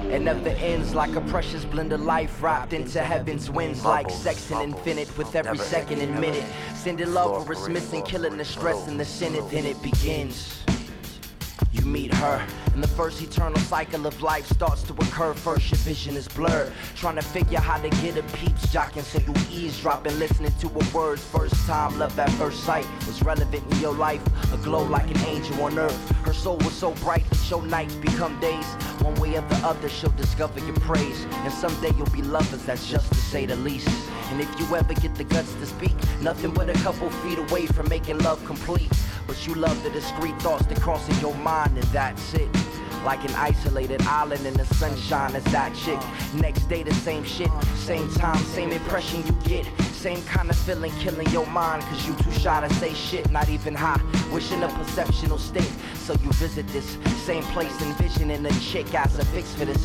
It never ends, like a precious blend of life wrapped into heaven's winds, like sex and infinite with every second and minute. Sending love or it's missing, killing the stress and the sin, then it begins. You meet her, and the first eternal cycle of life starts to occur. First your vision is blurred, trying to figure how to get a peeps jocking, so you eavesdropping, listening to a word. First time, love at first sight was relevant in your life, a glow like an angel on earth. Her soul was so bright that your nights become days. One way or the other she'll discover your praise, and someday you'll be lovers, that's just to say the least. And if you ever get the guts to speak, nothing but a couple feet away from making love complete. But you love the discreet thoughts that cross in your mind, and that's it. Like an isolated island in the sunshine, that's that chick. Next day the same shit, same time, same impression you get. Same kind of feeling killing your mind, cause you too shy to say shit, not even high. Wishing a perceptional state, so you visit this same place envisioning a chick as a fix for this